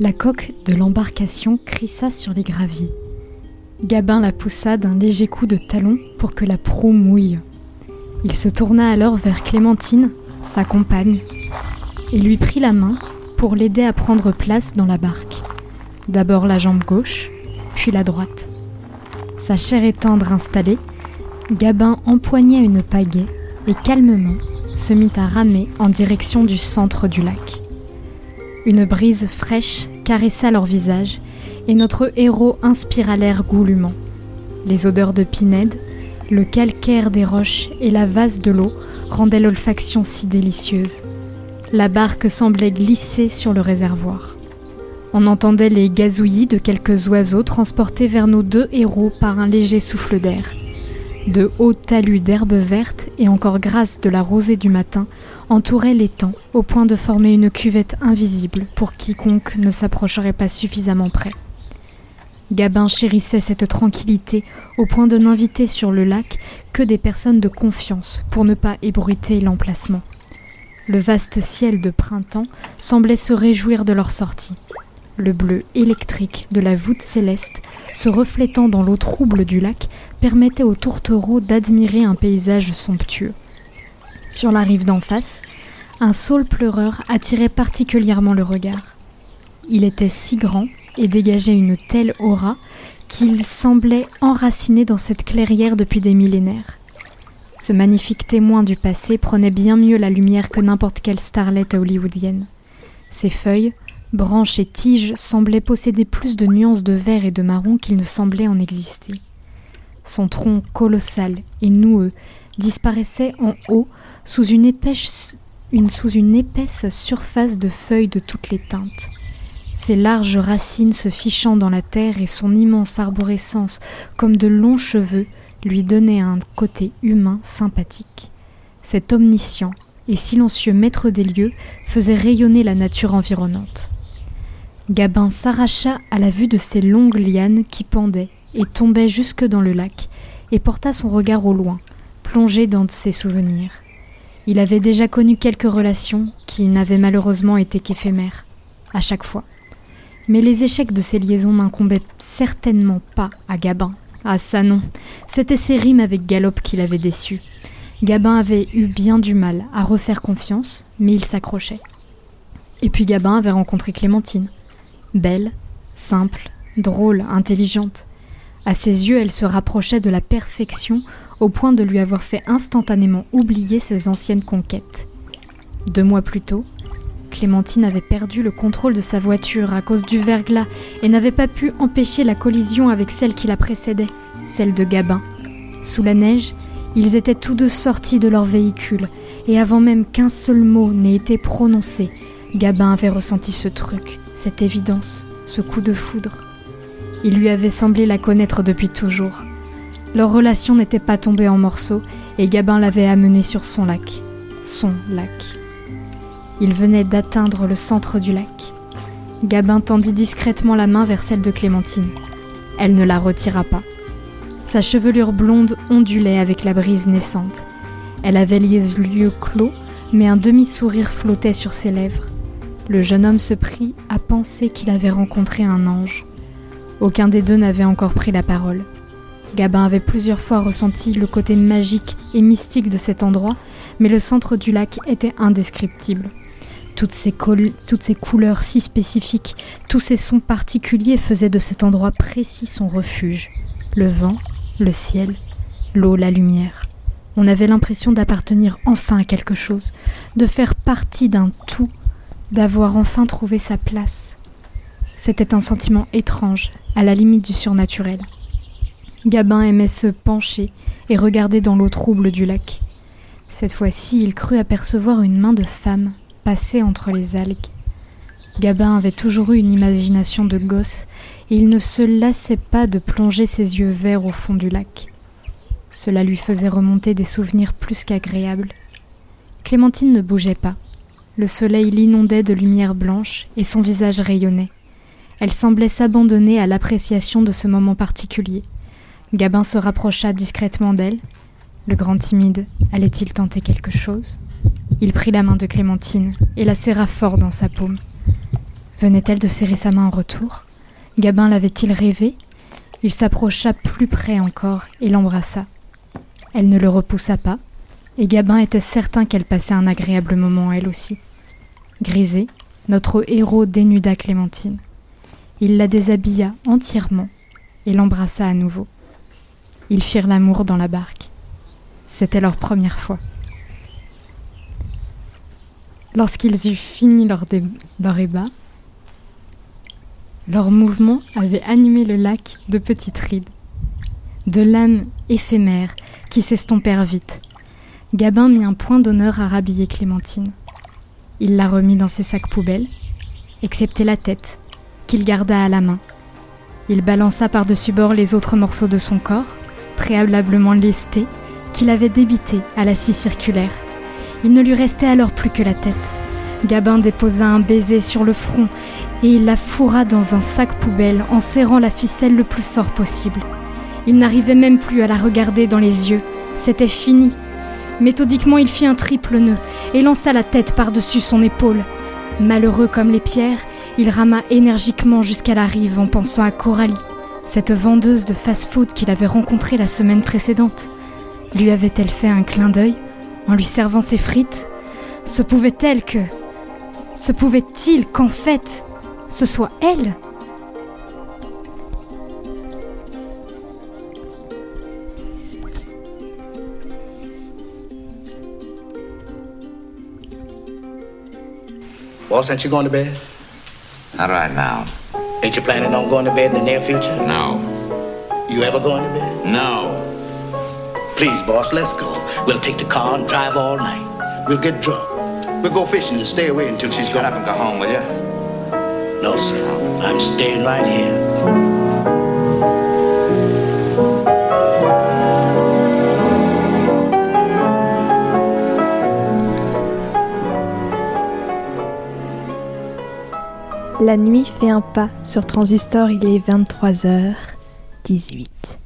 La coque de l'embarcation crissa sur les graviers. Gabin la poussa d'un léger coup de talon pour que la proue mouille. Il se tourna alors vers Clémentine, sa compagne, et lui prit la main pour l'aider à prendre place dans la barque. D'abord la jambe gauche, puis la droite. Sa chair et tendre installée, Gabin empoigna une pagaie et calmement se mit à ramer en direction du centre du lac. Une brise fraîche caressa leur visage et notre héros inspira l'air goulûment. Les odeurs de pinède, le calcaire des roches et la vase de l'eau rendaient l'olfaction si délicieuse. La barque semblait glisser sur le réservoir. On entendait les gazouillis de quelques oiseaux transportés vers nos deux héros par un léger souffle d'air. De hauts talus d'herbes vertes et encore grasses de la rosée du matin entouraient l'étang au point de former une cuvette invisible pour quiconque ne s'approcherait pas suffisamment près. Gabin chérissait cette tranquillité au point de n'inviter sur le lac que des personnes de confiance pour ne pas ébruiter l'emplacement. Le vaste ciel de printemps semblait se réjouir de leur sortie. Le bleu électrique de la voûte céleste, se reflétant dans l'eau trouble du lac, permettait aux tourtereaux d'admirer un paysage somptueux. Sur la rive d'en face, un saule pleureur attirait particulièrement le regard. Il était si grand et dégageait une telle aura qu'il semblait enraciné dans cette clairière depuis des millénaires. Ce magnifique témoin du passé prenait bien mieux la lumière que n'importe quelle starlette hollywoodienne. Ses feuilles, branches et tiges semblaient posséder plus de nuances de vert et de marron qu'il ne semblait en exister. Son tronc colossal et noueux disparaissait en haut sous une épaisse surface de feuilles de toutes les teintes. Ses larges racines se fichant dans la terre et son immense arborescence comme de longs cheveux lui donnaient un côté humain sympathique. Cet omniscient et silencieux maître des lieux faisait rayonner la nature environnante. Gabin s'arracha à la vue de ces longues lianes qui pendaient et tombaient jusque dans le lac et porta son regard au loin, plongé dans ses souvenirs. Il avait déjà connu quelques relations qui n'avaient malheureusement été qu'éphémères, à chaque fois. Mais les échecs de ces liaisons n'incombaient certainement pas à Gabin. Ah ça non, c'était ses rimes avec Galop qui l'avaient déçu. Gabin avait eu bien du mal à refaire confiance, mais il s'accrochait. Et puis Gabin avait rencontré Clémentine. Belle, simple, drôle, intelligente. À ses yeux, elle se rapprochait de la perfection au point de lui avoir fait instantanément oublier ses anciennes conquêtes. 2 mois plus tôt, Clémentine avait perdu le contrôle de sa voiture à cause du verglas et n'avait pas pu empêcher la collision avec celle qui la précédait, celle de Gabin. Sous la neige, ils étaient tous deux sortis de leur véhicule et avant même qu'un seul mot n'ait été prononcé, Gabin avait ressenti ce truc, cette évidence, ce coup de foudre. Il lui avait semblé la connaître depuis toujours. Leur relation n'était pas tombée en morceaux et Gabin l'avait amenée sur son lac. Son lac. Il venait d'atteindre le centre du lac. Gabin tendit discrètement la main vers celle de Clémentine. Elle ne la retira pas. Sa chevelure blonde ondulait avec la brise naissante. Elle avait les yeux clos, mais un demi-sourire flottait sur ses lèvres. Le jeune homme se prit à penser qu'il avait rencontré un ange. Aucun des deux n'avait encore pris la parole. Gabin avait plusieurs fois ressenti le côté magique et mystique de cet endroit, mais le centre du lac était indescriptible. Toutes ces couleurs si spécifiques, tous ces sons particuliers faisaient de cet endroit précis son refuge. Le vent, le ciel, l'eau, la lumière. On avait l'impression d'appartenir enfin à quelque chose, de faire partie d'un tout, d'avoir enfin trouvé sa place. C'était un sentiment étrange, à la limite du surnaturel. Gabin aimait se pencher et regarder dans l'eau trouble du lac. Cette fois-ci, il crut apercevoir une main de femme passer entre les algues. Gabin avait toujours eu une imagination de gosse et il ne se lassait pas de plonger ses yeux verts au fond du lac. Cela lui faisait remonter des souvenirs plus qu'agréables. Clémentine ne bougeait pas. Le soleil l'inondait de lumière blanche et son visage rayonnait. Elle semblait s'abandonner à l'appréciation de ce moment particulier. Gabin se rapprocha discrètement d'elle. Le grand timide allait-il tenter quelque chose ? Il prit la main de Clémentine et la serra fort dans sa paume. Venait-elle de serrer sa main en retour? Gabin l'avait-il rêvé? Il s'approcha plus près encore et l'embrassa. Elle ne le repoussa pas, et Gabin était certain qu'elle passait un agréable moment elle aussi. Grisé, notre héros dénuda Clémentine. Il la déshabilla entièrement et l'embrassa à nouveau. Ils firent l'amour dans la barque. C'était leur première fois. Lorsqu'ils eurent fini leur ébat, leur mouvement avait animé le lac de petites rides, de lames éphémères qui s'estompèrent vite. Gabin mit un point d'honneur à rhabiller Clémentine. Il la remit dans ses sacs poubelles, excepté la tête, qu'il garda à la main. Il balança par-dessus bord les autres morceaux de son corps, préalablement lestés, qu'il avait débités à la scie circulaire. Il ne lui restait alors plus que la tête. Gabin déposa un baiser sur le front et il la fourra dans un sac poubelle en serrant la ficelle le plus fort possible. Il n'arrivait même plus à la regarder dans les yeux. C'était fini. Méthodiquement, il fit un triple nœud et lança la tête par-dessus son épaule. Malheureux comme les pierres, il rama énergiquement jusqu'à la rive en pensant à Coralie, cette vendeuse de fast-food qu'il avait rencontrée la semaine précédente. Lui avait-elle fait un clin d'œil en lui servant ses frites? Se pouvait-il qu'en fait, ce soit elle? Boss, aren't you going to bed? Not right now. Ain't you planning on going to bed in the near future? No. You ever going to bed? No. Please, boss, let's go. We'll take the car and drive all night. We'll get drunk. We'll go fishing and stay away until she's gone. Shut up and go home, will you? No, sir. I'm staying right here. La nuit fait un pas sur Transistor, il est 23h18.